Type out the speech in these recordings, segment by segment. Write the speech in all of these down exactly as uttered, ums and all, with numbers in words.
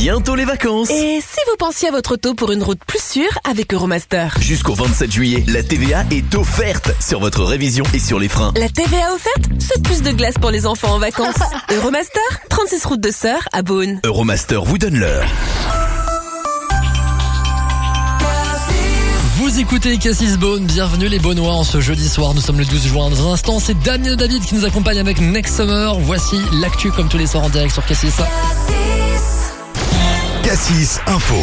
bientôt les vacances. Et si vous pensiez à votre auto pour une route plus sûre avec Euromaster? Jusqu'au vingt-sept juillet, la T V A est offerte sur votre révision et sur les freins. La T V A offerte, c'est plus de glace pour les enfants en vacances. Euromaster, trente-six route de Sœur à Beaune. Euromaster vous donne l'heure. Vous écoutez Cassis Beaune, bienvenue les Beaunois en ce jeudi soir, nous sommes le douze juin. Dans un instant, c'est Damien David qui nous accompagne avec Next Summer. Voici l'actu comme tous les soirs en direct sur Cassis. Cassis Info.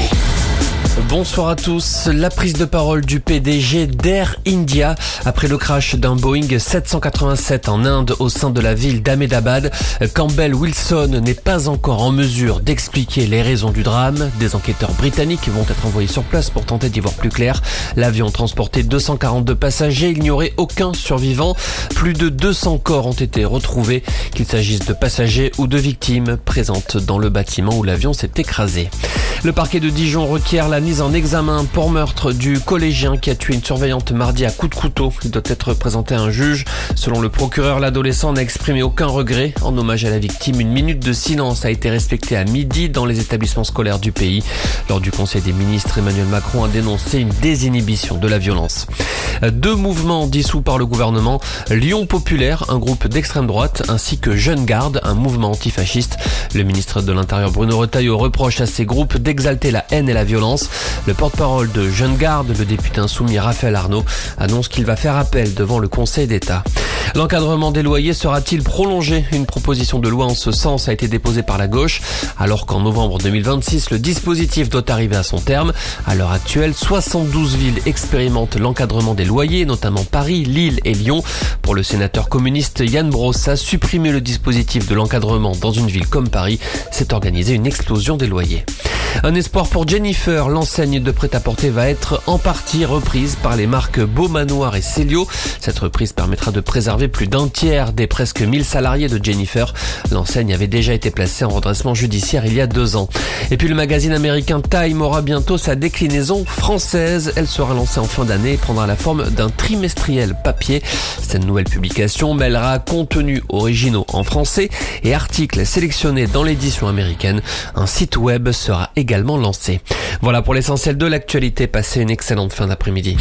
Bonsoir à tous. La prise de parole du P D G d'Air India après le crash d'un Boeing sept cent quatre-vingt-sept en Inde au sein de la ville d'Ahmedabad. Campbell Wilson n'est pas encore en mesure d'expliquer les raisons du drame. Des enquêteurs britanniques vont être envoyés sur place pour tenter d'y voir plus clair. L'avion transportait deux cent quarante-deux passagers. Il n'y aurait aucun survivant. Plus de deux cents corps ont été retrouvés, qu'il s'agisse de passagers ou de victimes présentes dans le bâtiment où l'avion s'est écrasé. Le parquet de Dijon requiert la mise en examen pour meurtre du collégien qui a tué une surveillante mardi à coups de couteau. Il doit être présenté à un juge. Selon le procureur, l'adolescent n'a exprimé aucun regret. En hommage à la victime, une minute de silence a été respectée à midi dans les établissements scolaires du pays. Lors du Conseil des ministres, Emmanuel Macron a dénoncé une désinhibition de la violence. Deux mouvements dissous par le gouvernement, Lyon Populaire, un groupe d'extrême droite, ainsi que Jeune Garde, un mouvement antifasciste. Le ministre de l'Intérieur Bruno Retailleau reproche à ces groupes d'exalter la haine et la violence. Le porte-parole de Jeune Garde, le député insoumis Raphaël Arnaud, annonce qu'il va faire appel devant le Conseil d'État. L'encadrement des loyers sera-t-il prolongé? Une proposition de loi en ce sens a été déposée par la gauche, alors qu'en novembre deux mille vingt-six, le dispositif doit arriver à son terme. À l'heure actuelle, soixante-douze villes expérimentent l'encadrement des loyers, notamment Paris, Lille et Lyon. Pour le sénateur communiste Yann Brossa, supprimer le dispositif de l'encadrement dans une ville comme Paris, c'est organiser une explosion des loyers. Un espoir pour Jennifer, l'enseigne de prêt-à-porter va être en partie reprise par les marques Beau Manoir et Célio. Cette reprise permettra de préserver plus d'un tiers des presque mille salariés de Jennifer. L'enseigne avait déjà été placée en redressement judiciaire il y a deux ans. Et puis le magazine américain Time aura bientôt sa déclinaison française. Elle sera lancée en fin d'année et prendra la forme d'un trimestriel papier. Cette nouvelle publication mêlera contenus originaux en français et articles sélectionnés dans l'édition américaine. Un site web sera également lancé. Voilà pour l'essentiel de l'actualité. Passez une excellente fin d'après-midi.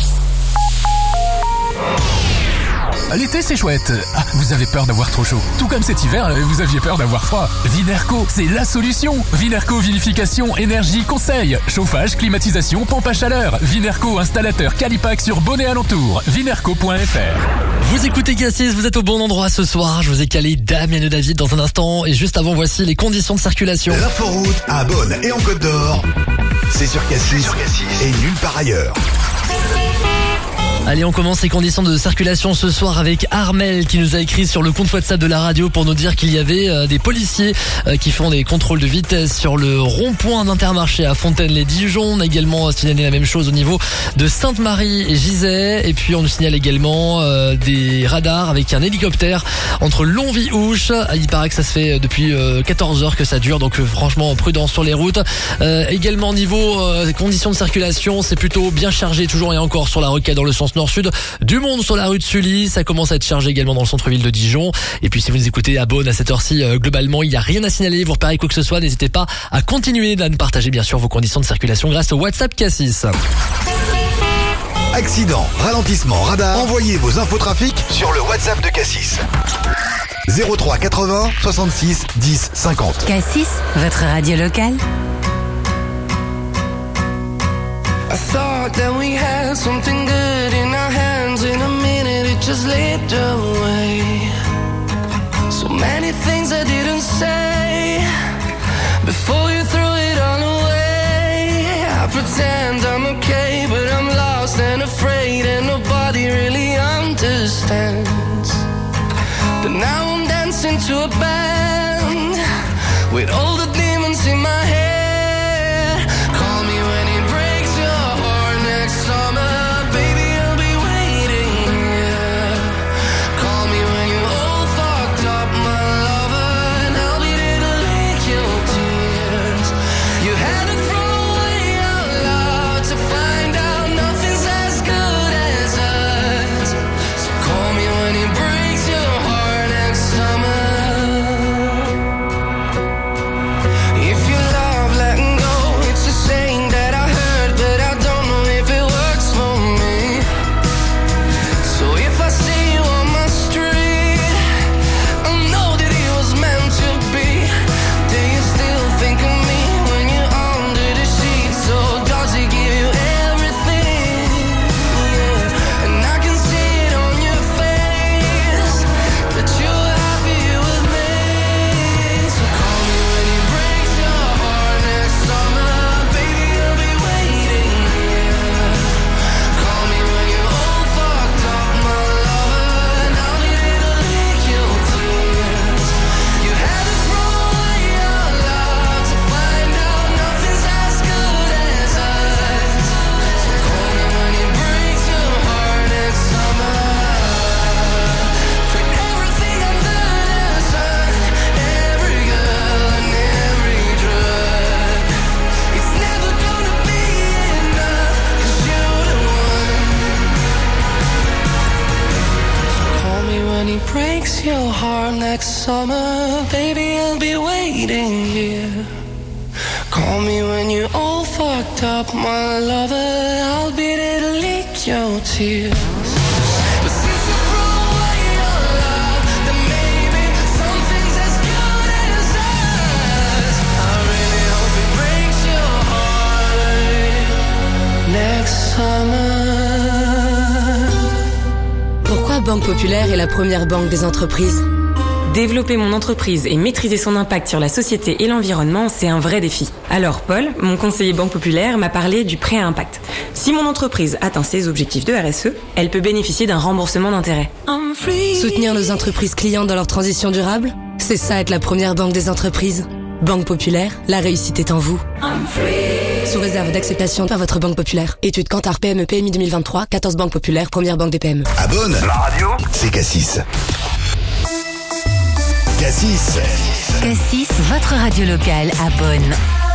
L'été c'est chouette. Ah, vous avez peur d'avoir trop chaud. Tout comme cet hiver, vous aviez peur d'avoir froid. Vinerco, c'est la solution. Vinerco Vinification, énergie, conseil. Chauffage, climatisation, pompe à chaleur. Vinerco, installateur Calipac sur Bonnet alentour. Vinerco point f r. Vous écoutez Cassis, vous êtes au bon endroit ce soir. Je vous ai calé Damien et David dans un instant. Et juste avant, voici les conditions de circulation. L'inforoute à Beaune et en Côte d'Or, c'est sur Cassis et nulle part ailleurs. Allez, on commence les conditions de circulation ce soir avec Armel qui nous a écrit sur le compte WhatsApp de la radio pour nous dire qu'il y avait euh, des policiers euh, qui font des contrôles de vitesse sur le rond-point d'Intermarché à Fontaine-les-Dijon. On a également signalé la même chose au niveau de Sainte-Marie et Gizet. Et puis on nous signale également euh, des radars avec un hélicoptère entre Longwy-Ouche. Il paraît que ça se fait depuis euh, quatorze heures que ça dure, donc euh, franchement prudence sur les routes. Euh, également niveau euh, conditions de circulation, c'est plutôt bien chargé toujours et encore sur la Roquette dans le sens nord-sud, du monde sur la rue de Sully, ça commence à être chargé également dans le centre-ville de Dijon. Et puis si vous nous écoutez à Beaune à cette heure-ci, euh, globalement il n'y a rien à signaler, vous repérez quoi que ce soit, n'hésitez pas à continuer à nous partager bien sûr vos conditions de circulation grâce au WhatsApp Cassis. Accident, ralentissement, radar, envoyez vos infotrafics sur le WhatsApp de Cassis. zéro trois quatre-vingts soixante-six dix cinquante. Cassis, votre radio locale. I thought that we had something good in our hands. In a minute it just slipped away. So many things I didn't say before you threw it all away. I pretend I'm okay, but I'm lost and afraid, and nobody really understands. But now I'm dancing to a band with all the demons in my head. Call me when it breaks your heart next summer, baby, I'll be waiting here. Call me when you're all fucked up, my lover, and I'll be there to lick your tears. You had to throw away our love to find out nothing's as good as us. So call me when it breaks your heart next summer. around next summer, baby, I'll be waiting here. Call me when you're all fucked up, my lover. I'll be there to lick your tears. But since you threw away your love, then maybe something's as good as us. I really hope it breaks your heart next summer. Pourquoi Banque Populaire est la première banque des entreprises ? Développer mon entreprise et maîtriser son impact sur la société et l'environnement, c'est un vrai défi. Alors Paul, mon conseiller Banque Populaire, m'a parlé du prêt à impact. Si mon entreprise atteint ses objectifs de R S E, elle peut bénéficier d'un remboursement d'intérêt. Soutenir nos entreprises clientes dans leur transition durable ? C'est ça être la première banque des entreprises. Banque Populaire, la réussite est en vous. Sous réserve d'acceptation par votre Banque Populaire. Étude Kantar P M E P M I deux mille vingt-trois, quatorze Banque Populaire, première banque des P M E. Abonne la radio, c'est Cassis. Cassis. Cassis, votre radio locale à Bonn.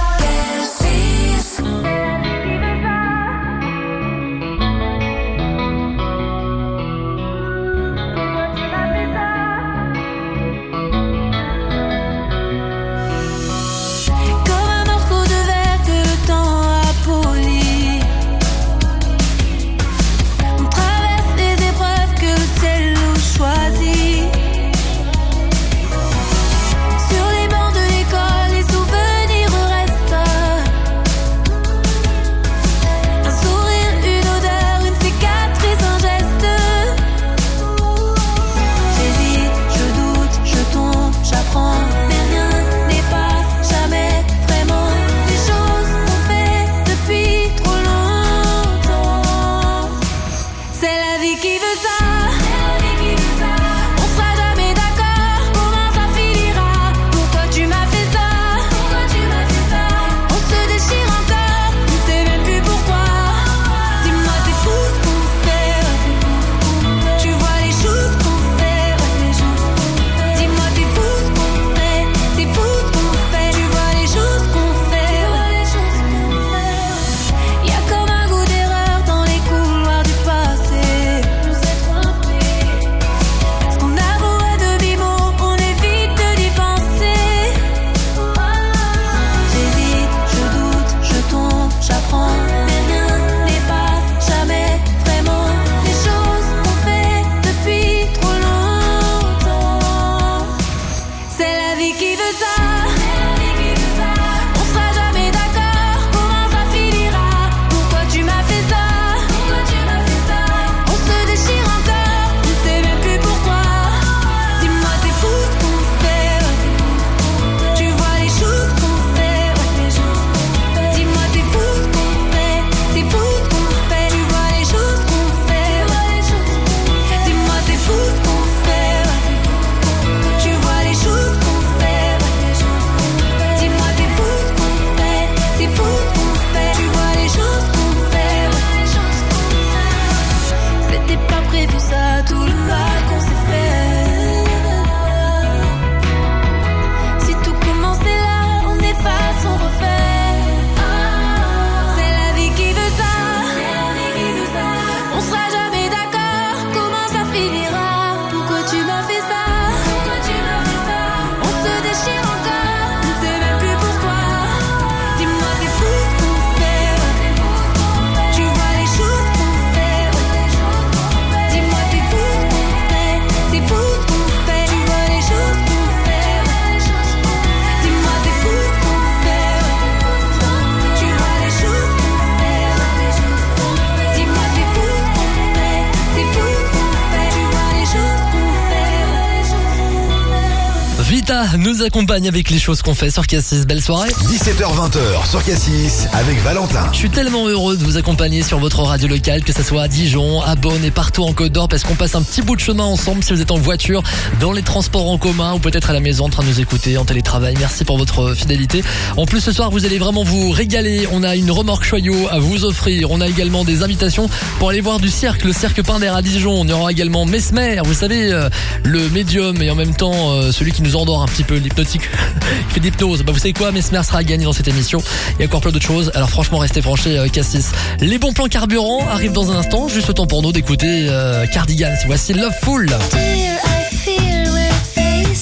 Nous accompagne avec les choses qu'on fait sur Cassis. Belle soirée. dix-sept heures vingt sur Cassis avec Valentin. Je suis tellement heureux de vous accompagner sur votre radio locale, que ce soit à Dijon, à Bonn et partout en Côte d'Or, parce qu'on passe un petit bout de chemin ensemble si vous êtes en voiture, dans les transports en commun ou peut-être à la maison en train de nous écouter en télétravail. Merci pour votre fidélité. En plus, ce soir, vous allez vraiment vous régaler. On a une remorque Choyot à vous offrir. On a également des invitations pour aller voir du cirque, le cirque Pinder à Dijon. On y aura également Mesmer, vous savez, euh, le médium et en même temps euh, celui qui nous endort un petit peu, l'hypnotique, qui fait d'hypnose. Bah, vous savez quoi, Mesmer sera gagné dans cette émission. Il y a encore plein d'autres choses. Alors franchement, restez branchés, euh, Cassis. Les bons plans carburant arrivent dans un instant. Juste le temps pour nous d'écouter euh, Cardigans. Voici Loveful. Dear, I feel we're facing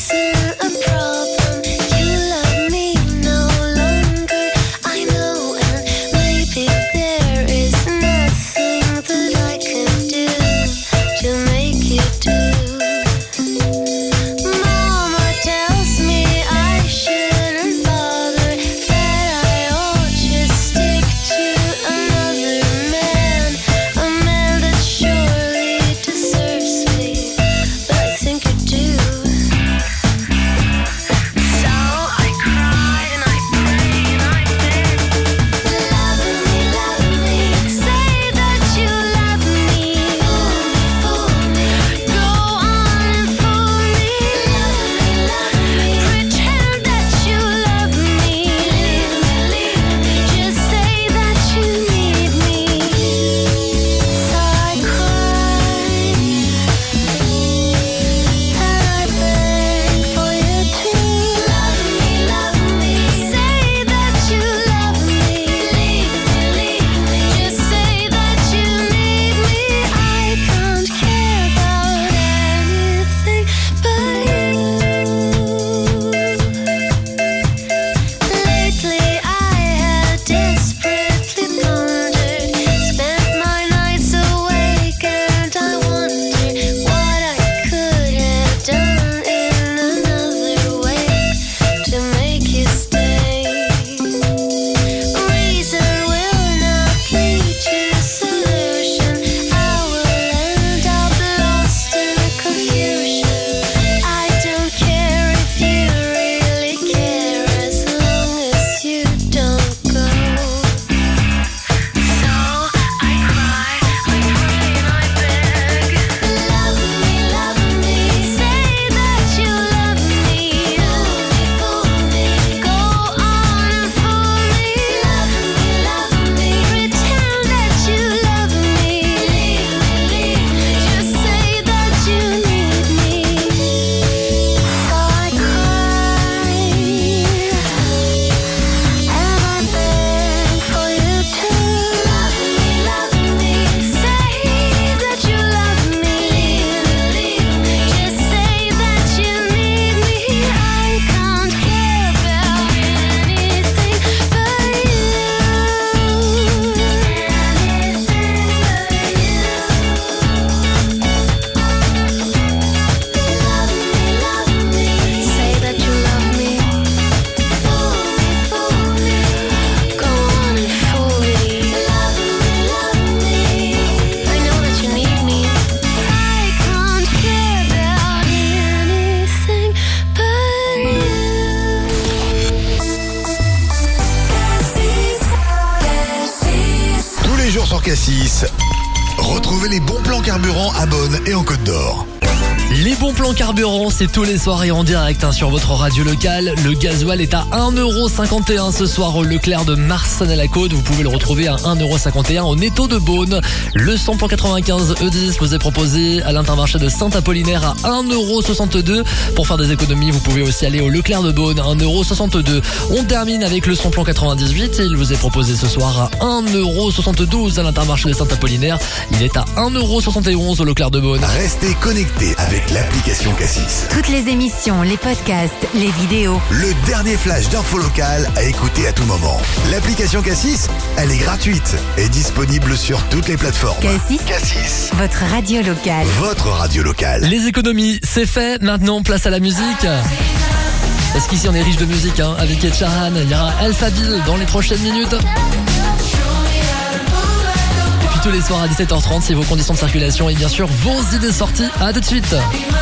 jours sur Cassis. Retrouvez les bons plans carburant à Beaune et en Côte d'Or. Les bons plans carburant, c'est tous les soirs et en direct hein, sur votre radio locale. Le gasoil est à un euro cinquante et un ce soir au Leclerc de Marsanne-à-la-Côte. Vous pouvez le retrouver à un euro cinquante et un au Netto de Beaune. Le samplon quatre-vingt-quinze E dix vous est proposé à l'Intermarché de Saint-Apollinaire à un euro soixante-deux. Pour faire des économies, vous pouvez aussi aller au Leclerc de Beaune à un euro soixante-deux. On termine avec le samplon quatre-vingt-dix-huit. Il vous est proposé ce soir à un euro soixante-douze à l'Intermarché de Saint-Apollinaire. Il est à un euro soixante et onze au Leclerc de Beaune. Restez connectés avec l'application Cassis. Toutes les émissions, les podcasts, les vidéos. Le dernier flash d'info locale à écouter à tout moment. L'application Cassis, elle est gratuite et disponible sur toutes les plateformes. Cassis, Cassis, votre radio locale. votre radio locale. Les économies, c'est fait. Maintenant, place à la musique. Parce qu'ici, on est riche de musique hein, avec Ed Sheeran. Il y aura Alphaville dans les prochaines minutes. Tous les soirs à dix-sept heures trente, c'est vos conditions de circulation et bien sûr vos idées sorties. À tout de suite.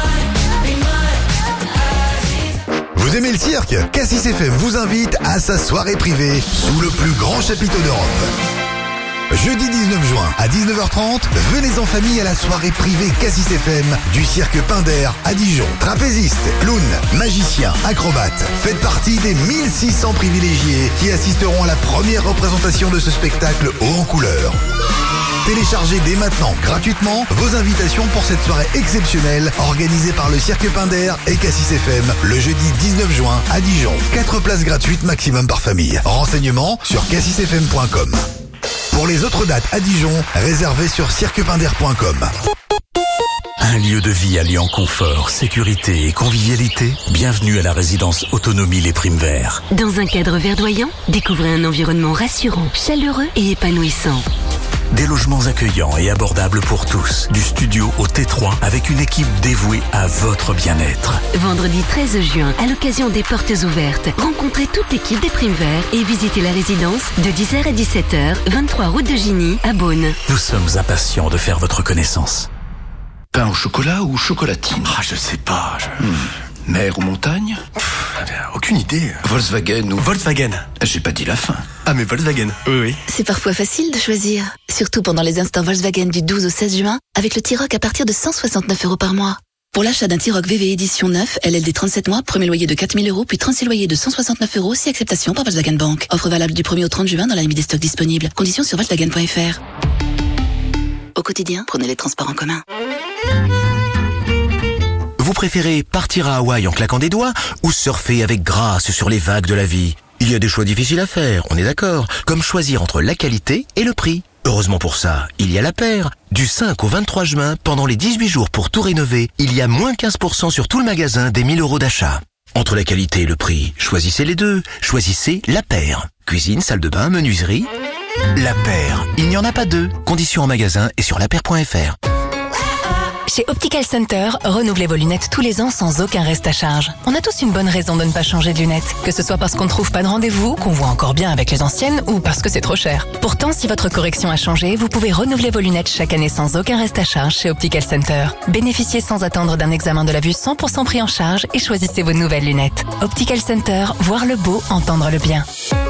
Vous aimez le cirque? Cassis F M vous invite à sa soirée privée sous le plus grand chapiteau d'Europe. Jeudi dix-neuf juin à dix-neuf heures trente, venez en famille à la soirée privée Cassis F M du cirque Pinder à Dijon. Trapézistes, clowns, magiciens, acrobates. Faites partie des mille six cents privilégiés qui assisteront à la première représentation de ce spectacle haut en couleur. Téléchargez dès maintenant gratuitement vos invitations pour cette soirée exceptionnelle organisée par le Cirque Pinder et Cassis F M le jeudi dix-neuf juin à Dijon. quatre places gratuites maximum par famille. Renseignements sur cassis f m point com. Pour les autres dates à Dijon, réservez sur cirque pinder point com. Un lieu de vie alliant confort, sécurité et convivialité. Bienvenue à la résidence Autonomie Les Primes Verts. Dans un cadre verdoyant, découvrez un environnement rassurant, chaleureux et épanouissant. Des logements accueillants et abordables pour tous. Du studio au T trois avec une équipe dévouée à votre bien-être. Vendredi treize juin, à l'occasion des portes ouvertes, rencontrez toute l'équipe des Primes Verts et visitez la résidence de dix heures à dix-sept heures, vingt-trois route de Gigny à Beaune. Nous sommes impatients de faire votre connaissance. Pain au chocolat ou chocolatine? Ah, je sais pas, je... Hmm. Mer ou montagne? Pff, aucune idée. Volkswagen ou... Volkswagen. J'ai pas dit la fin. Ah, mais Volkswagen, oui, oui. C'est parfois facile de choisir. Surtout pendant les instants Volkswagen du douze au seize juin, avec le T-Roc à partir de cent soixante-neuf euros par mois. Pour l'achat d'un T-Roc V V édition neuf, L L D trente-sept mois, premier loyer de quatre mille euros, puis trente-six loyers de cent soixante-neuf euros, si acceptation par Volkswagen Bank. Offre valable du premier au trente juin dans la limite des stocks disponibles. Conditions sur volkswagen point f r. Au quotidien, prenez les transports en commun. Vous préférez partir à Hawaï en claquant des doigts ou surfer avec grâce sur les vagues de la vie? Il y a des choix difficiles à faire, on est d'accord, comme choisir entre la qualité et le prix. Heureusement pour ça, il y a La Paire. Du cinq au vingt-trois juin, pendant les dix-huit jours pour tout rénover, il y a moins quinze pour cent sur tout le magasin des mille euros d'achat. Entre la qualité et le prix, choisissez les deux. Choisissez La Paire. Cuisine, salle de bain, menuiserie. La Paire, il n'y en a pas deux. Conditions en magasin et sur la paire point f r. Chez Optical Center, renouvelez vos lunettes tous les ans sans aucun reste à charge. On a tous une bonne raison de ne pas changer de lunettes. Que ce soit parce qu'on ne trouve pas de rendez-vous, qu'on voit encore bien avec les anciennes ou parce que c'est trop cher. Pourtant, si votre correction a changé, vous pouvez renouveler vos lunettes chaque année sans aucun reste à charge chez Optical Center. Bénéficiez sans attendre d'un examen de la vue cent pour cent pris en charge et choisissez vos nouvelles lunettes. Optical Center, voir le beau, entendre le bien.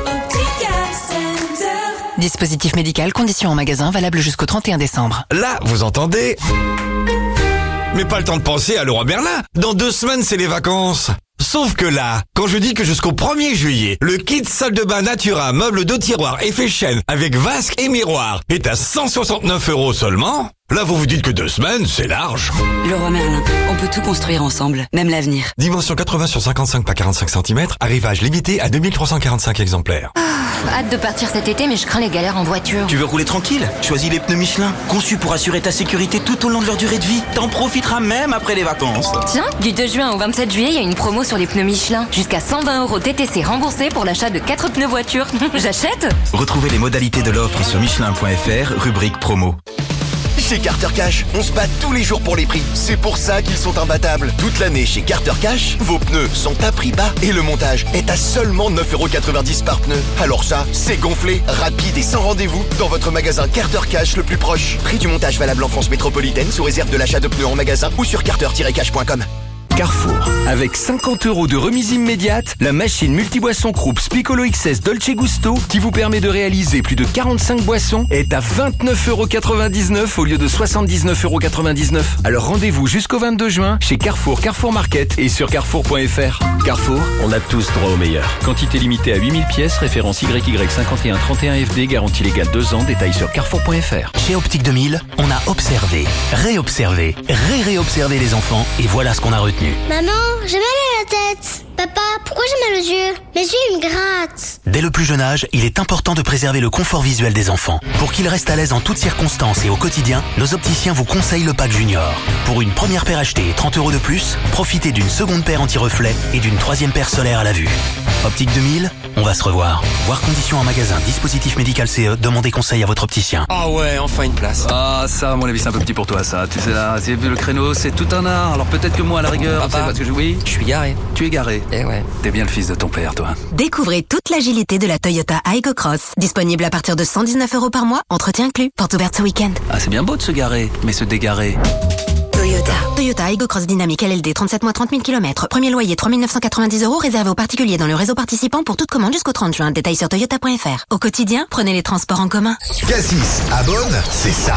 Dispositif médical, conditions en magasin, valable jusqu'au trente et un décembre. Là, vous entendez? Mais pas le temps de penser à Leroy Merlin. Dans deux semaines, c'est les vacances. Sauf que là, quand je dis que jusqu'au premier juillet, le kit salle de bain Natura, meuble de tiroir, effet chaîne, avec vasque et miroir, est à cent soixante-neuf euros seulement, là vous vous dites que deux semaines, c'est large. Leroy Merlin, on peut tout construire ensemble, même l'avenir. Dimension quatre-vingts sur cinquante-cinq par quarante-cinq centimètres, arrivage limité à deux mille trois cent quarante-cinq exemplaires. Ah, hâte de partir cet été, mais je crains les galères en voiture. Tu veux rouler tranquille? Choisis les pneus Michelin, conçus pour assurer ta sécurité tout au long de leur durée de vie. T'en profiteras même après les vacances. Tiens, du deux juin au vingt-sept juillet, il y a une promo sur les pneus Michelin. Jusqu'à cent vingt euros T T C remboursés pour l'achat de quatre pneus voiture. J'achète? Retrouvez les modalités de l'offre sur michelin point f r, rubrique promo. Chez Carter Cash, on se bat tous les jours pour les prix. C'est pour ça qu'ils sont imbattables. Toute l'année chez Carter Cash, vos pneus sont à prix bas et le montage est à seulement neuf euros quatre-vingt-dix par pneu. Alors ça, c'est gonflé, rapide et sans rendez-vous dans votre magasin Carter Cash le plus proche. Prix du montage valable en France métropolitaine sous réserve de l'achat de pneus en magasin ou sur carter tiret cash point com. Carrefour. Avec cinquante euros de remise immédiate, la machine multiboisson Krups Piccolo X S Dolce Gusto, qui vous permet de réaliser plus de quarante-cinq boissons, est à vingt-neuf euros quatre-vingt-dix-neuf au lieu de soixante-dix-neuf euros quatre-vingt-dix-neuf. Alors rendez-vous jusqu'au vingt-deux juin chez Carrefour, Carrefour Market et sur carrefour point f r. Carrefour, on a tous droit au meilleur. Quantité limitée à huit mille pièces, référence Y Y cinquante et un trente et un F D, garantie légale deux ans, détail sur carrefour point f r. Chez Optique deux mille, on a observé, réobservé, ré-réobservé les enfants et voilà ce qu'on a retenu. Maman, j'ai mal à la tête. Papa, pourquoi j'ai mal aux yeux? Mes yeux, ils me grattent. Dès le plus jeune âge, il est important de préserver le confort visuel des enfants. Pour qu'ils restent à l'aise en toutes circonstances et au quotidien, nos opticiens vous conseillent le pack Junior. Pour une première paire achetée et trente euros de plus, profitez d'une seconde paire anti-reflet et d'une troisième paire solaire à la vue. Optique deux mille, on va se revoir. Voir conditions en magasin, dispositif médical C E, demandez conseil à votre opticien. Ah ouais, enfin une place. Ah ça, à mon avis, c'est un peu petit pour toi ça. Tu sais là, c'est le créneau, c'est tout un art. Alors peut-être que moi à la rigueur, Papa, tu sais parce que je oui. Je suis garé. Tu es garé. Eh ouais. T'es bien le fils de ton père, toi. Découvrez toute l'agilité de la Toyota Aygo Cross. Disponible à partir de cent dix-neuf euros par mois, entretien inclus. Porte ouverte ce week-end. Ah c'est bien beau de se garer, mais se dégarer. Toyota. Toyota Aygo Cross Dynamique L L D, trente-sept mois, trente mille kilomètres. Premier loyer trois mille neuf cent quatre-vingt-dix euros, réservé aux particuliers dans le réseau participant pour toute commande jusqu'au trente juin. Détail sur toyota point f r. Au quotidien, prenez les transports en commun. Cassis à Bonn, c'est ça.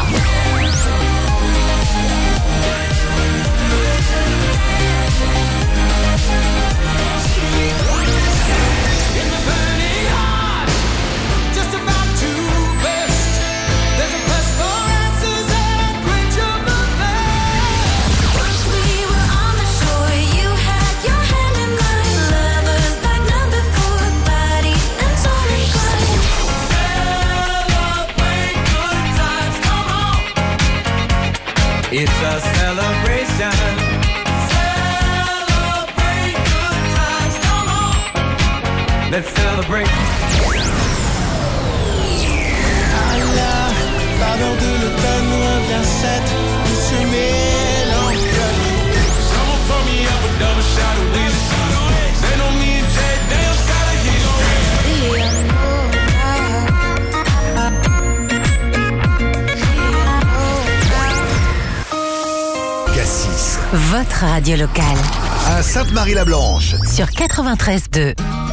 It's a celebration. Celebrate good times, come on. Let's celebrate. À la faveur de l'automne revient cette douce mélancolie. Someone pour me up a double shot of whiskey. They know me and Jay, they don't got a history. Cassis. Votre radio locale. À Sainte-Marie-la-Blanche. Sur quatre-vingt-treize deux.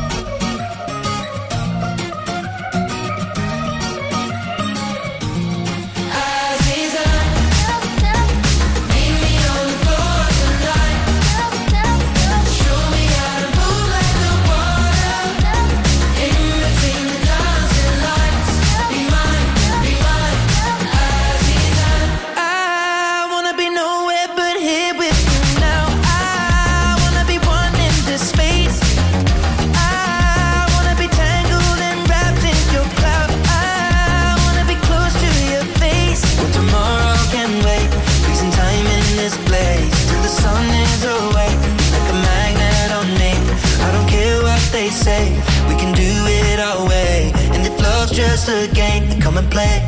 Say we can do it our way, and if love's just a game, then come and play.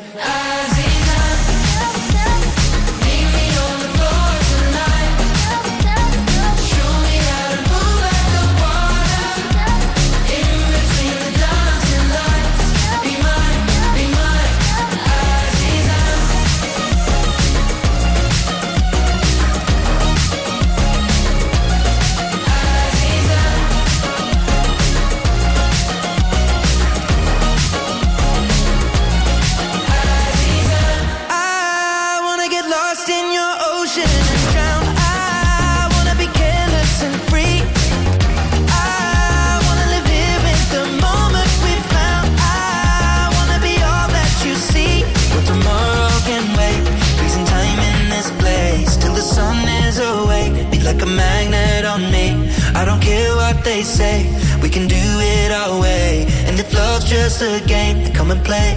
Like a magnet on me. I don't care what they say, we can do it our way. And if love's just a game, then come and play.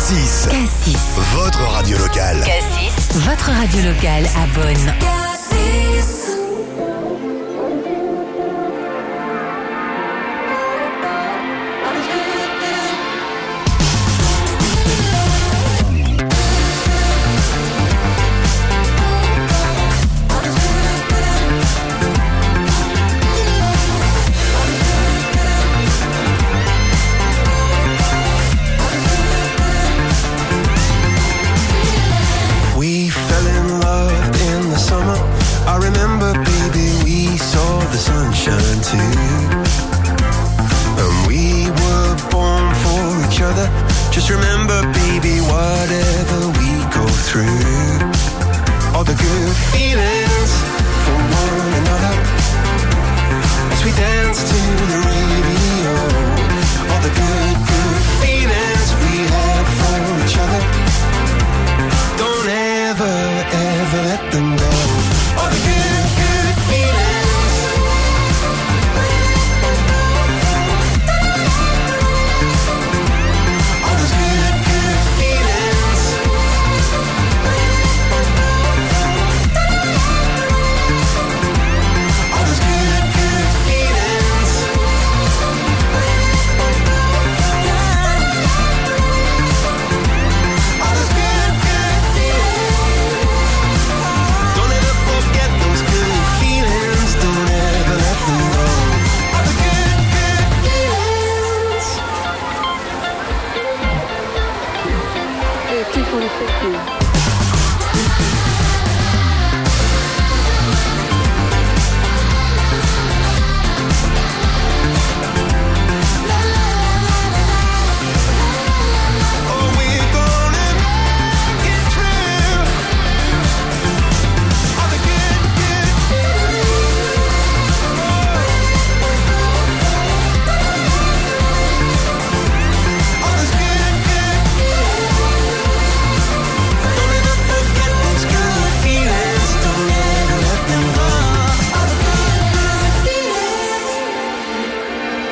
Cassis. Cassis. Votre radio locale. Cassis. Votre radio locale à Beaune. We fell in love in the summer. I remember, baby, we saw the sunshine too. And we were born for each other. Just remember, baby, whatever we go through, all the good feelings for one another. As we dance to the radio, all the good, good feelings we have for each other. Don't ever, ever let them go. All the good, good feelings. All those good, good feelings. All those good, good feelings. All those good, good feelings. Don't ever forget those good feelings. Don't ever let them go. All the good, good feelings. Oh, we're gonna make it true. All the good, good feelings. All those good, good feelings. Don't ever forget those good feelings. Don't ever let them go. All the good, good feelings.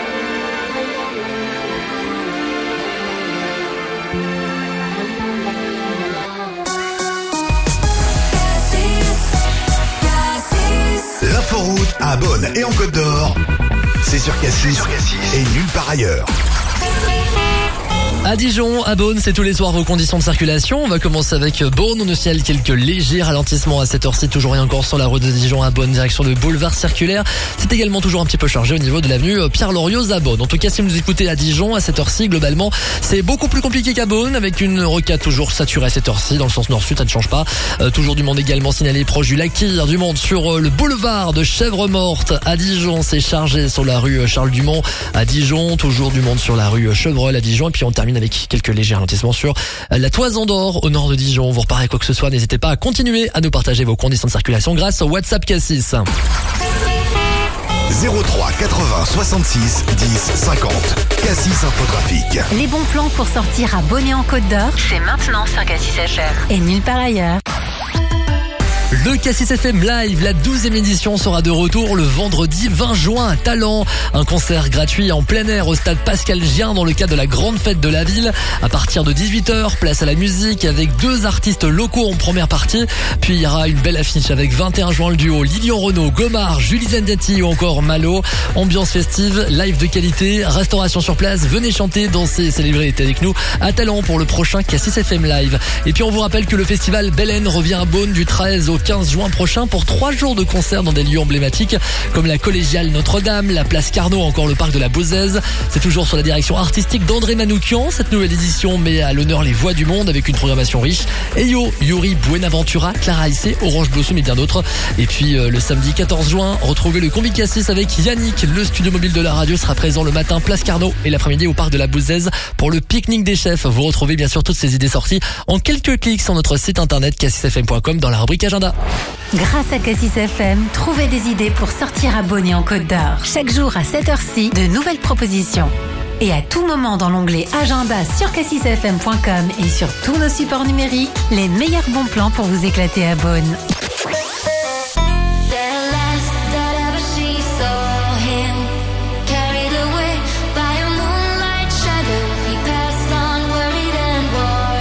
L'inforoute à Beaune et en Côte d'Or, c'est sur Cassis et nulle part ailleurs. À Dijon, à Beaune, c'est tous les soirs vos conditions de circulation. On va commencer avec Beaune. On signale quelques légers ralentissements à cette heure-ci, toujours et encore sur la route de Dijon à Beaune, direction le boulevard circulaire. C'est également toujours un petit peu chargé au niveau de l'avenue Pierre-Lorioz à Beaune. En tout cas, si vous nous écoutez à Dijon, à cette heure-ci, globalement, c'est beaucoup plus compliqué qu'à Beaune, avec une rocade toujours saturée à cette heure-ci, dans le sens nord-sud, ça ne change pas. Euh, toujours du monde également signalé proche du Lac-Kyr, du monde sur euh, le boulevard de Chèvre-Morte à Dijon. C'est chargé sur la rue Charles-Dumont à Dijon, toujours du monde sur la rue Chevreul à Dijon. Et puis on termine avec quelques légers ralentissements sur la Toison d'Or au nord de Dijon. Vous reparez quoi que ce soit, n'hésitez pas à continuer à nous partager vos conditions de circulation grâce au WhatsApp Cassis. zéro trois quatre-vingts soixante-six dix cinquante. Cassis Infotrafic. Les bons plans pour sortir à Beaune et en Côte d'Or, c'est maintenant sur Cassis F M. Et nulle part ailleurs. Le Cassis F M Live, la douzième édition, sera de retour le vendredi vingt juin à Talent. Un concert gratuit en plein air au stade Pascal Gien dans le cadre de la grande fête de la ville. À partir de dix-huit heures, place à la musique avec deux artistes locaux en première partie. Puis il y aura une belle affiche avec vingt et un juin le duo Lilian Renaud, Gomard, Julie Zandati ou encore Malo. Ambiance festive, live de qualité, restauration sur place. Venez chanter, danser, célébrer l'été avec nous à Talent pour le prochain Cassis F M Live. Et puis on vous rappelle que le festival Belen revient à Beaune du treize au quinze juin prochain pour trois jours de concerts dans des lieux emblématiques comme la Collégiale Notre-Dame, la place Carnot, encore le parc de la Beauzèze. C'est toujours sur la direction artistique d'André Manoukian. Cette nouvelle édition met à l'honneur les voix du monde avec une programmation riche. Eyo, Yuri, Buenaventura, Clara Issé, Orange Blossom et bien d'autres. Et puis euh, le samedi quatorze juin, retrouvez le Combi Cassis avec Yannick. Le studio mobile de la radio sera présent le matin place Carnot et l'après-midi au parc de la Beauzèze pour le pique-nique des chefs. Vous retrouvez bien sûr toutes ces idées sorties en quelques clics sur notre site internet cassis f m point com dans la rubrique agenda. Grâce à Cassis F M, trouvez des idées pour sortir à Beaune et en Côte d'Or. Chaque jour à cette heure-ci, de nouvelles propositions. Et à tout moment dans l'onglet Agenda sur cassis f m point com et sur tous nos supports numériques, les meilleurs bons plans pour vous éclater à Beaune. Carried away by a moonlight shadow, he passed on worried and warm.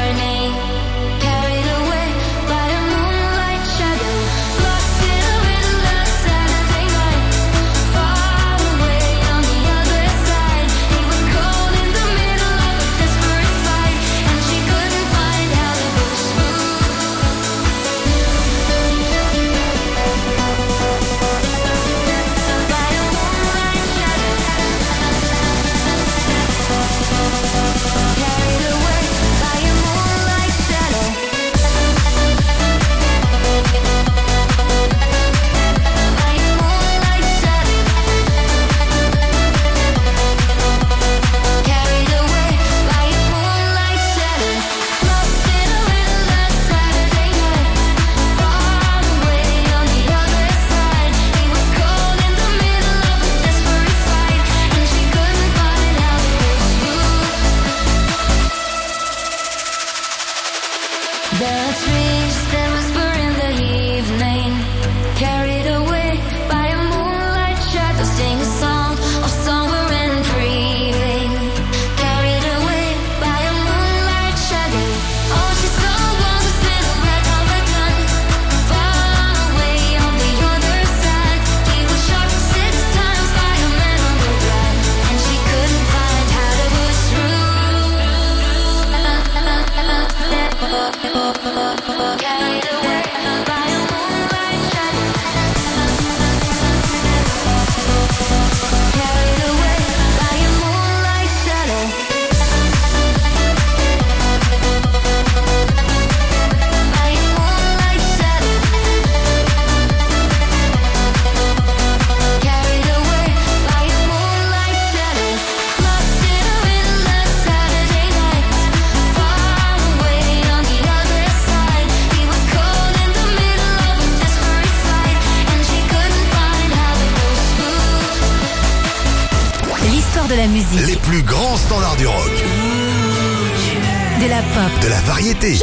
De la musique, Les plus grands standards du rock, de la pop, de la variété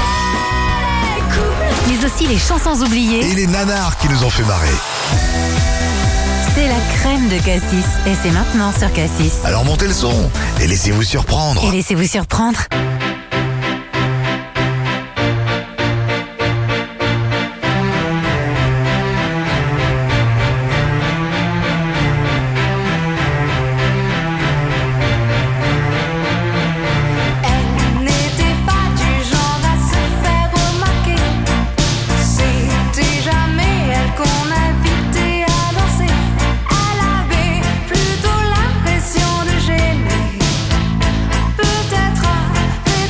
mais aussi les chansons oubliées. et les nanars qui nous ont fait marrer. C'est la crème de Cassis et c'est maintenant sur Cassis. Alors montez le son et laissez-vous surprendre. Et laissez-vous surprendre. Elle n'était pas du genre à se faire remarquer. C'était jamais elle qu'on invitait à danser. Elle avait plutôt l'impression de gêner. Peut-être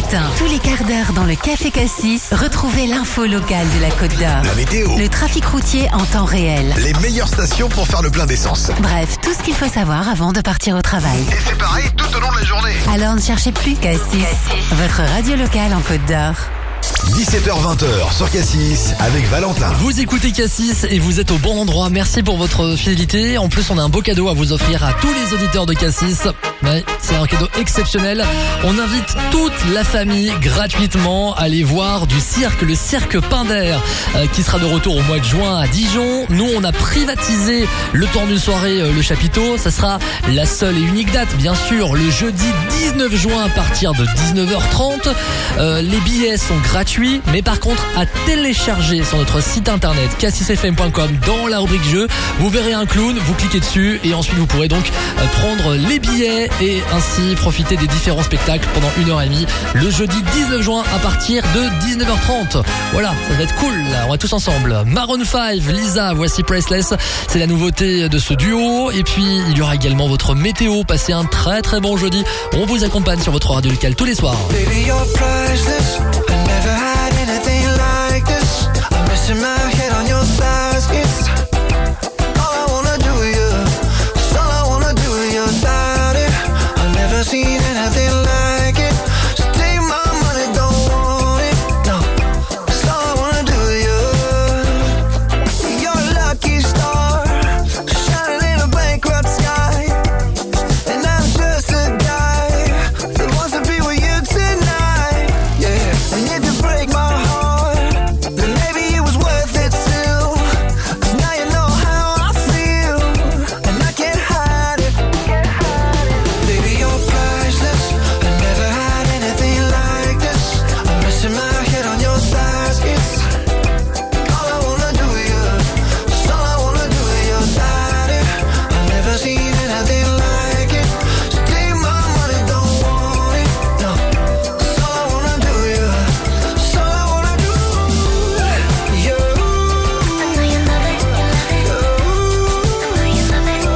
matin, tous les quarts d'heure dans le Café Cassis, retrouvez l'info locale de la Côte d'Or. La météo. Le trafic routier en temps réel. Les meilleures stations pour faire le plein d'essence. Bref, tout ce qu'il faut savoir avant de partir au travail. Et c'est pareil tout au long de la journée. Alors ne cherchez plus Cassis, votre radio locale en Côte d'Or. dix-sept heures vingt sur Cassis avec Valentin. Vous écoutez Cassis et vous êtes au bon endroit. Merci pour votre fidélité. En plus, on a un beau cadeau à vous offrir à tous les auditeurs de Cassis. Ouais, c'est un cadeau exceptionnel. On invite toute la famille gratuitement à aller voir du cirque, le cirque Pinder, euh, qui sera de retour au mois de juin à Dijon. Nous, on a privatisé le temps d'une soirée, euh, le chapiteau. Ça sera la seule et unique date, bien sûr, le jeudi dix-neuf juin à partir de dix-neuf heures trente. Euh, les billets sont gratuits, mais par contre, à télécharger sur notre site internet cassis f m point com dans la rubrique jeux, vous verrez un clown, vous cliquez dessus et ensuite vous pourrez donc euh, prendre les billets et ainsi profiter des différents spectacles pendant une heure et demie le jeudi dix-neuf juin à partir de dix-neuf heures trente. Voilà, ça va être cool là, on va tous ensemble. Maroon cinq, Lisa, voici Priceless, c'est la nouveauté de ce duo. Et puis il y aura également votre météo. Passez un très très bon jeudi. On vous accompagne sur votre radio locale tous les soirs. Baby, you're priceless. I never had anything like this. I'm resting my head on your thighs. It's all I wanna do with you. It's all I wanna do with your body. I've never seen anything like it. So take my money, don't want it. No, it's all I wanna do with you. You're a lucky star, shining in a bankrupt sky. And I'm just a guy that wants to be with you tonight. Yeah, and if you break my heart, then maybe it was worth it still. 'Cause now you know how I feel, and I can't hide it. Baby, you're priceless. I never had anything like this. I'm resting my head on your thighs. It's all I wanna do with you. It's all I wanna do with your body. I've never seen anything like it. So take my money, don't want it. No, it's all I wanna do with you. It's all I wanna do. You. I know you love it. I know you love it.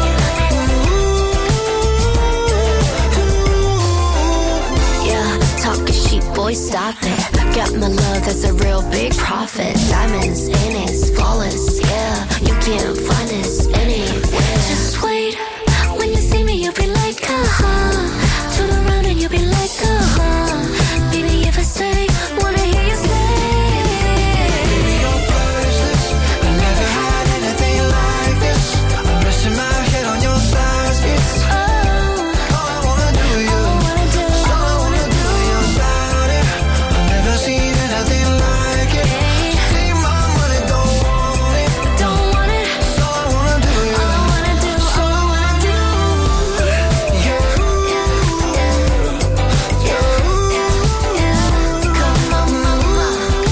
Yeah, talking cheap, boy, stop it. Got my love, that's a real big profit. Diamonds in it, flawless, yeah. You can't find this anywhere. Just wait, when you see me, you'll be like, uh-huh. Turn around and you'll be like, uh-huh. Baby, if I say, wanna hear you say. Baby, you're priceless. I never had anything like this. I'm resting my head on your thighs. It's all I wanna do with you. It's all I wanna do with your body. I've never seen anything like it. So take my money, don't want it. Don't want it. It's all I wanna do with you. All I wanna do, It's all I wanna do. yeah, yeah. Come on, mama.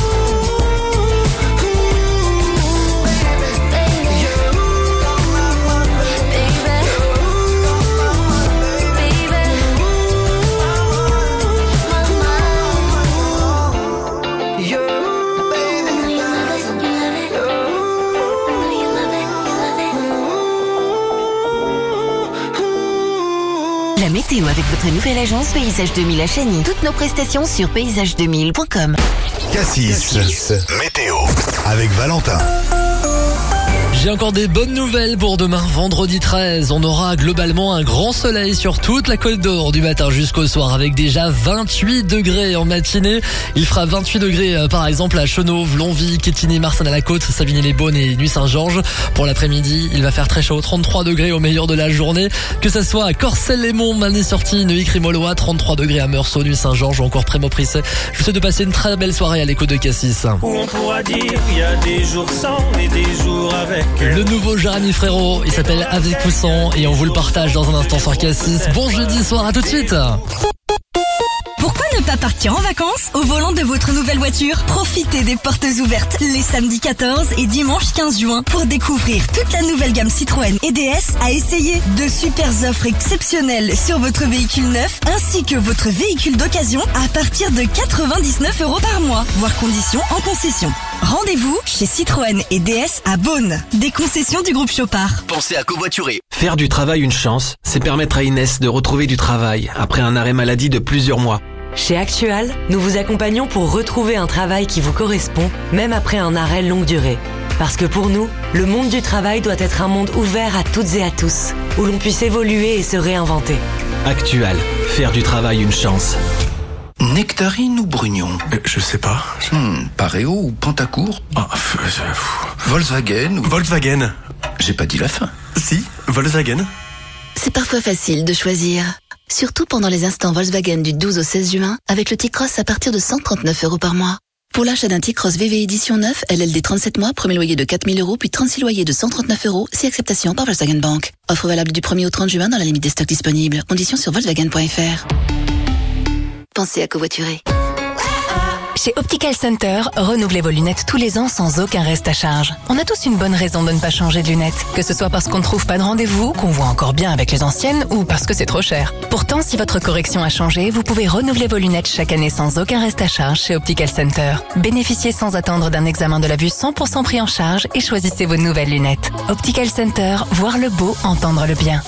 La météo avec votre nouvelle agence Paysage deux mille à Chagny. Toutes nos prestations sur paysage deux mille point com. Cassis, météo avec Valentin. J'ai encore des bonnes nouvelles pour demain, vendredi treize. On aura globalement un grand soleil sur toute la Côte d'Or du matin jusqu'au soir avec déjà vingt-huit degrés en matinée. Il fera vingt-huit degrés euh, par exemple à Chenauve, Longwy, Quetigny, Marsanne-à-la-Côte, Savigny-les-Beaunes et Nuit-Saint-Georges. Pour l'après-midi, il va faire très chaud, trente-trois degrés au meilleur de la journée. Que ça soit à Corcelles-les-Monts, Magny-Sorties, Neuilly-Crimolois, trente-trois degrés à Meursault, Nuit-Saint-Georges ou encore Prémaux-Prissé. Je vous souhaite de passer une très belle soirée à l'écoute de Cassis. Où on pourra dire il y a des jours sans et des jours avec. Le nouveau Jérémy Frérot, il s'appelle Avec ou sans et on vous le partage dans un instant sur Cassis. Bon jeudi soir, à tout de suite. Pourquoi ne pas partir en vacances au volant de votre nouvelle voiture? Profitez des portes ouvertes les samedis quatorze et dimanche quinze juin pour découvrir toute la nouvelle gamme Citroën et D S à essayer. De super offres exceptionnelles sur votre véhicule neuf ainsi que votre véhicule d'occasion à partir de quatre-vingt-dix-neuf euros par mois, voire conditions en concession. Rendez-vous chez Citroën et D S à Beaune, des concessions du groupe Chopard. Pensez à covoiturer. Faire du travail une chance, c'est permettre à Inès de retrouver du travail après un arrêt maladie de plusieurs mois. Chez Actual, nous vous accompagnons pour retrouver un travail qui vous correspond, même après un arrêt longue durée. Parce que pour nous, le monde du travail doit être un monde ouvert à toutes et à tous, où l'on puisse évoluer et se réinventer. Actual, faire du travail une chance. Nectarine ou Brugnon euh, Je sais pas. Hmm, Pareo ou Pantacourt oh, euh, Volkswagen ou... Volkswagen. J'ai pas dit la fin. Si, Volkswagen. C'est parfois facile de choisir. Surtout pendant les instants Volkswagen du douze au seize juin, avec le T-Cross à partir de cent trente-neuf euros par mois. Pour l'achat d'un T-Cross V V édition neuf, L L D trente-sept mois, premier loyer de quatre mille euros, puis trente-six loyers de cent trente-neuf euros, si acceptation par Volkswagen Bank. Offre valable du premier au trente juin dans la limite des stocks disponibles. Conditions sur volkswagen point f r. Pensez à covoiturer. Chez Optical Center, renouvelez vos lunettes tous les ans sans aucun reste à charge. On a tous une bonne raison de ne pas changer de lunettes. Que ce soit parce qu'on ne trouve pas de rendez-vous, qu'on voit encore bien avec les anciennes ou parce que c'est trop cher. Pourtant, si votre correction a changé, vous pouvez renouveler vos lunettes chaque année sans aucun reste à charge chez Optical Center. Bénéficiez sans attendre d'un examen de la vue cent pour cent pris en charge et choisissez vos nouvelles lunettes. Optical Center, voir le beau, entendre le bien.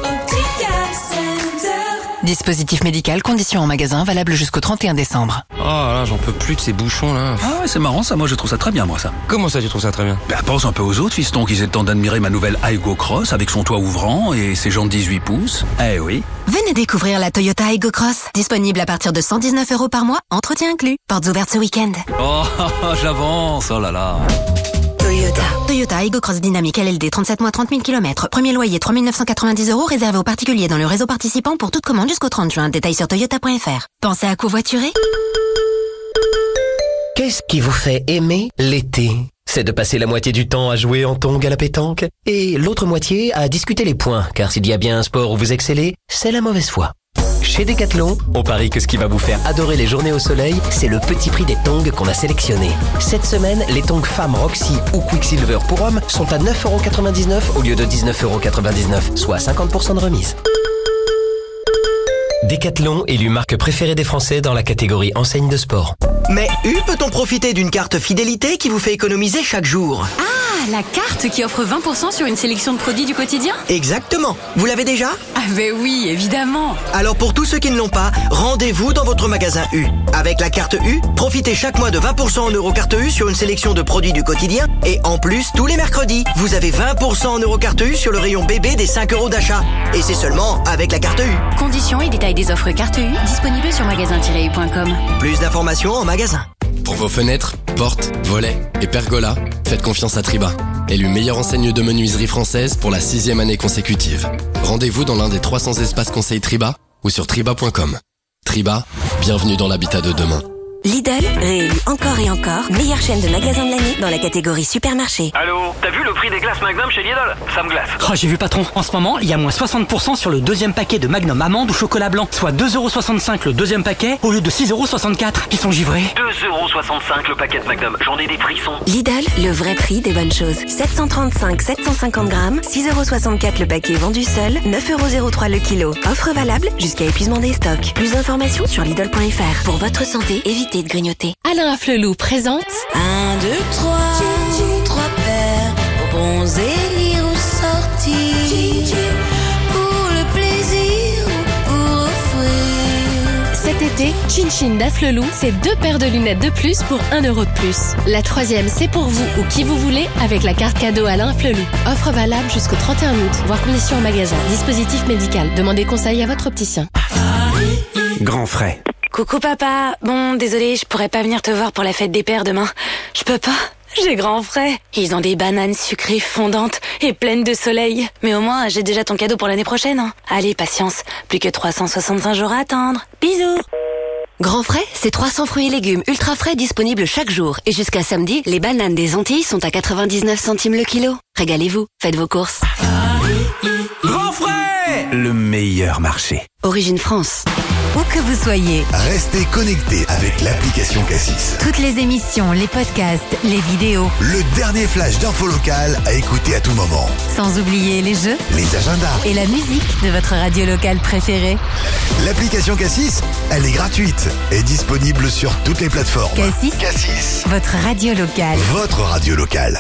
Dispositif médical, conditions en magasin, valable jusqu'au trente et un décembre. Oh là, j'en peux plus de ces bouchons là. Ah ouais, c'est marrant ça, moi je trouve ça très bien moi ça. Comment ça tu trouves ça très bien? Bah pense un peu aux autres fistons qui aient le temps d'admirer ma nouvelle Aygo Cross avec son toit ouvrant et ses jantes dix-huit pouces. Eh oui. Venez découvrir la Toyota Aygo Cross, disponible à partir de cent dix-neuf euros par mois, entretien inclus. Portes ouvertes ce week-end. Oh, j'avance, oh là là. Toyota. Toyota Aygo Cross Dynamique L L D trente-sept mois trente mille kilomètres. Premier loyer trois mille neuf cent quatre-vingt-dix euros réservé aux particuliers dans le réseau participant pour toute commande jusqu'au trente juin. Détails sur toyota point f r. Pensez à covoiturer? Qu'est-ce qui vous fait aimer l'été? C'est de passer la moitié du temps à jouer en tongs à la pétanque et l'autre moitié à discuter les points, car s'il y a bien un sport où vous excellez, c'est la mauvaise foi. Chez Decathlon, on parie que ce qui va vous faire adorer les journées au soleil, c'est le petit prix des tongs qu'on a sélectionnés. Cette semaine, les tongs femmes Roxy ou Quicksilver pour hommes sont à neuf euros quatre-vingt-dix-neuf au lieu de dix-neuf euros quatre-vingt-dix-neuf, soit cinquante pour cent de remise. Decathlon, élu marque préférée des Français dans la catégorie enseigne de sport. Mais U peut-on profiter d'une carte fidélité qui vous fait économiser chaque jour? Ah, la carte qui offre vingt pour cent sur une sélection de produits du quotidien? Exactement. Vous l'avez déjà? Ah ben oui, évidemment. Alors pour tous ceux qui ne l'ont pas, rendez-vous dans votre magasin U. Avec la carte U, profitez chaque mois de vingt pour cent en Eurocarte U sur une sélection de produits du quotidien. Et en plus, tous les mercredis, vous avez vingt pour cent en Eurocarte U sur le rayon bébé des cinq euros d'achat. Et c'est seulement avec la carte U. Conditions et détails des offres carte U disponibles sur magasin tiret u point com. Plus d'informations en magasin. Pour vos fenêtres, portes, volets et pergolas, faites confiance à Triba. Élu meilleure enseigne de menuiserie française pour la sixième année consécutive. Rendez-vous dans l'un des trois cents espaces conseils Triba ou sur triba point com. Triba, bienvenue dans l'habitat de demain. Lidl, réélu encore et encore, meilleure chaîne de magasins de l'année dans la catégorie supermarché. Allô, t'as vu le prix des glaces Magnum chez Lidl? Ça me glace. Oh, j'ai vu patron, en ce moment, il y a moins soixante pour cent sur le deuxième paquet de Magnum amande ou chocolat blanc, soit deux euros soixante-cinq le deuxième paquet au lieu de six euros soixante-quatre. Ils sont givrés. deux euros soixante-cinq le paquet de Magnum, j'en ai des frissons. Lidl, le vrai prix des bonnes choses. sept cent trente-cinq sept cent cinquante grammes, six euros soixante-quatre le paquet vendu seul, neuf euros zéro trois le kilo. Offre valable jusqu'à épuisement des stocks. Plus d'informations sur Lidl point f r. Pour votre santé, évitez de grignoter. Alain Afflelou présente Un, deux, trois, trois paires aux bons élire ou sortir pour le plaisir ou pour offrir. cet été, Chin Chin d'Afflelou, c'est deux paires de lunettes de plus pour un euro de plus. La troisième, c'est pour vous ou qui vous voulez avec la carte cadeau Alain Afflelou. Offre valable jusqu'au trente et un août, voire conditions en magasin. Dispositif médical. Demandez conseil à votre opticien. Grand frais. Coucou papa, bon désolé, je pourrais pas venir te voir pour la fête des pères demain. Je peux pas, j'ai grand frais. Ils ont des bananes sucrées fondantes et pleines de soleil. Mais au moins, j'ai déjà ton cadeau pour l'année prochaine. Hein. Allez, patience, plus que trois cent soixante-cinq jours à attendre. Bisous. Grand frais, c'est trois cents fruits et légumes ultra frais disponibles chaque jour. Et jusqu'à samedi, les bananes des Antilles sont à quatre-vingt-dix-neuf centimes le kilo. Régalez-vous, faites vos courses. Grand frais, le meilleur marché. Origine France. Où que vous soyez, restez connectés avec l'application Cassis. toutes les émissions, les podcasts, les vidéos, Le dernier flash d'info locale à écouter à tout moment. sans oublier les jeux Les agendas. et la musique de votre radio locale préférée. L'application Cassis, elle est gratuite et disponible sur toutes les plateformes. Cassis, Cassis, votre radio locale. votre radio locale.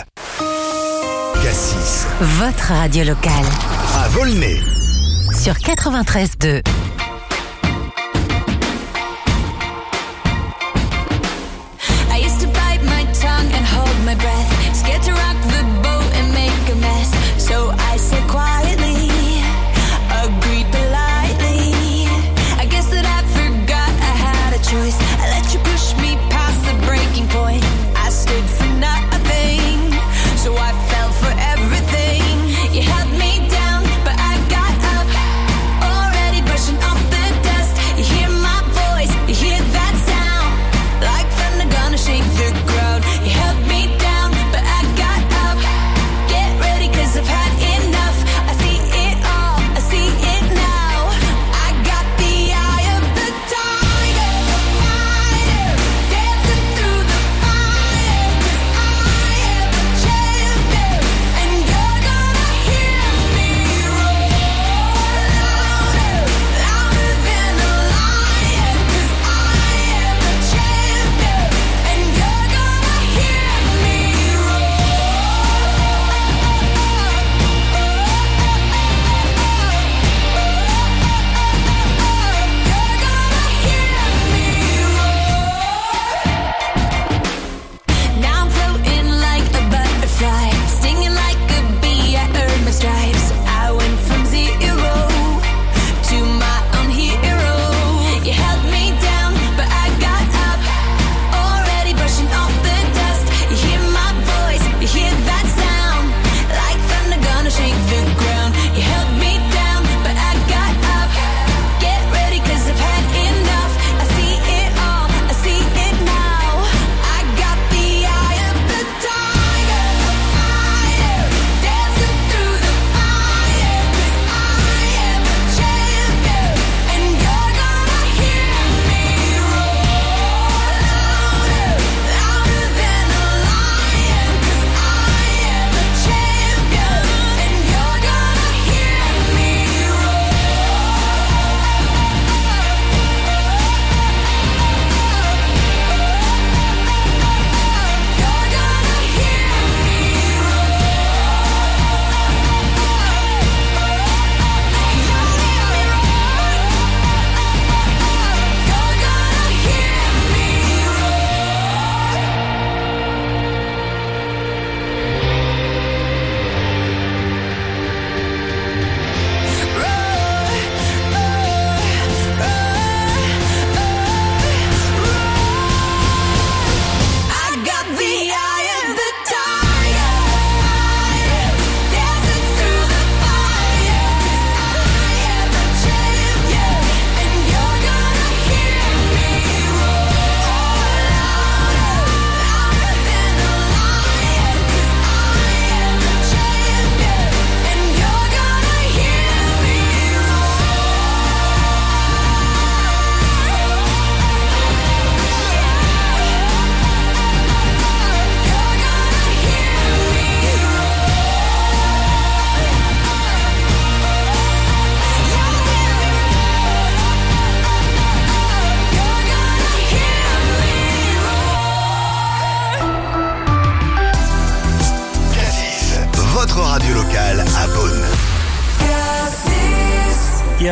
Cassis, Votre radio locale. à Volnay. Sur quatre-vingt-treize deux.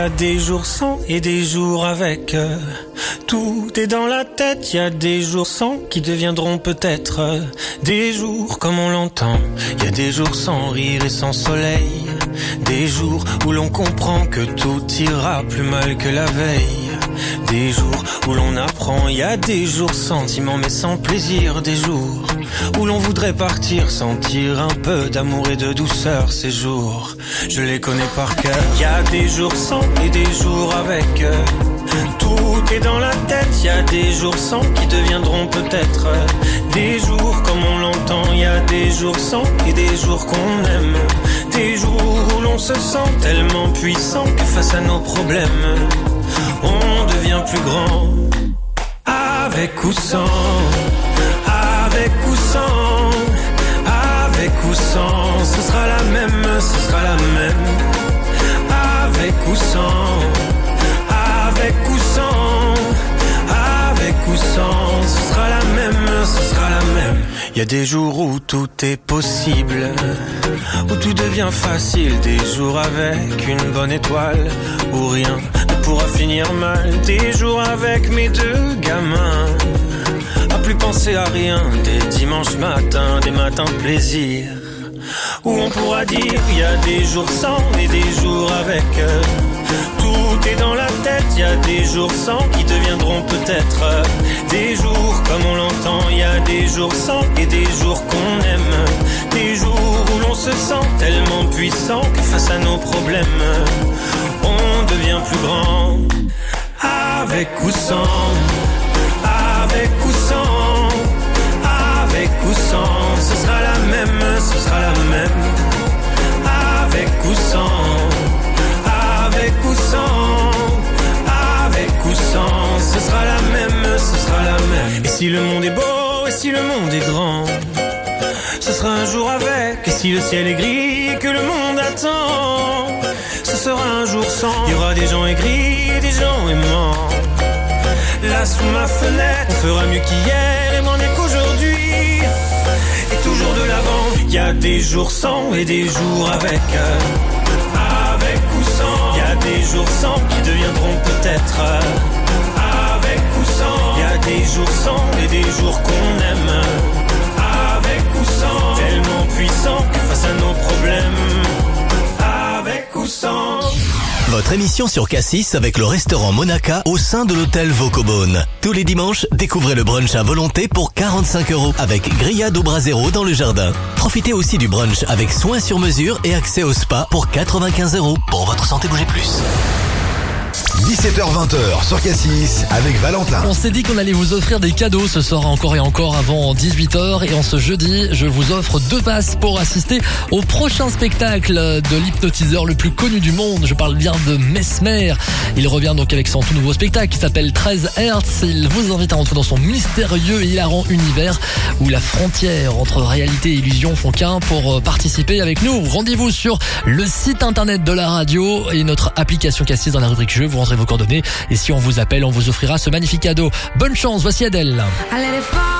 a des jours sans et des jours avec. Tout est dans la tête, y a des jours sans qui deviendront peut-être des jours comme on l'entend. Y a des jours sans rire et sans soleil, des jours où l'on comprend que tout ira plus mal que la veille, des jours où l'on apprend. Y a des jours sentiments mais sans plaisir, des jours où l'on voudrait partir, sentir un peu d'amour et de douceur. Ces jours, je les connais par cœur. Y a des jours sans et des jours avec. Tout est dans la tête, y a des jours sans qui deviendront peut-être des jours comme on l'entend. Y a des jours sans et des jours qu'on aime, des jours où l'on se sent tellement puissant que face à nos problèmes, on devient plus grand. Avec ou sans, avec ou sans, avec ou sans, ce sera la même, ce sera la même. Avec ou sans, avec ou sans, avec ou sans, ce sera la même, ce sera la même. Y a des jours où tout est possible, où tout devient facile, des jours avec une bonne étoile, où rien ne pourra finir mal, des jours avec mes deux gamins, à plus penser à rien, des dimanches matins, des matins de plaisir, où on pourra dire y a des jours sans et des jours avec. Tout est dans la tête, y a des jours sans qui deviendront peut-être des jours comme on l'entend. Y a des jours sans et des jours qu'on aime, des jours où l'on se sent tellement puissant que face à nos problèmes, on devient plus grand. Avec ou sans, avec ou sans, avec ou sans, ce sera la même, ce sera la même. Avec ou sans, avec ou sans, avec ou sans, ce sera la même, ce sera la même. Et si le monde est beau, et si le monde est grand, ce sera un jour avec. Et si le ciel est gris et que le monde attend, ce sera un jour sans. Il y aura des gens aigris et des gens aimants. Là sous ma fenêtre, on fera mieux qu'hier et moins mieux qu'aujourd'hui, et toujours de l'avant. Y a des jours sans et des jours avec. Avec ou sans, y a des jours sans qui deviendront peut-être avec ou sans. Y a des jours sans et des jours qu'on aime, avec ou sans, tellement puissant que face à nos problèmes, avec ou sans. Votre émission sur Cassis avec le restaurant Monaca au sein de l'hôtel Vaucobone. Tous les dimanches, découvrez le brunch à volonté pour quarante-cinq euros avec grillade au brasero dans le jardin. Profitez aussi du brunch avec soins sur mesure et accès au spa pour quatre-vingt-quinze euros. Pour votre santé, bougez plus. dix-sept heures vingt sur Cassis avec Valentin. On s'est dit qu'on allait vous offrir des cadeaux ce soir encore et encore avant dix-huit heures, et en ce jeudi, je vous offre deux passes pour assister au prochain spectacle de l'hypnotiseur le plus connu du monde. Je parle bien de Mesmer. Il revient donc avec son tout nouveau spectacle qui s'appelle treize Hertz. Il vous invite à entrer dans son mystérieux et hilarant univers où la frontière entre réalité et illusion font qu'un. Pour participer avec nous, rendez-vous sur le site internet de la radio et notre application Cassis dans la rubrique jeu. Vous rentrez vos coordonnées et si on vous appelle, on vous offrira ce magnifique cadeau. Bonne chance, voici Adèle. I let it fall.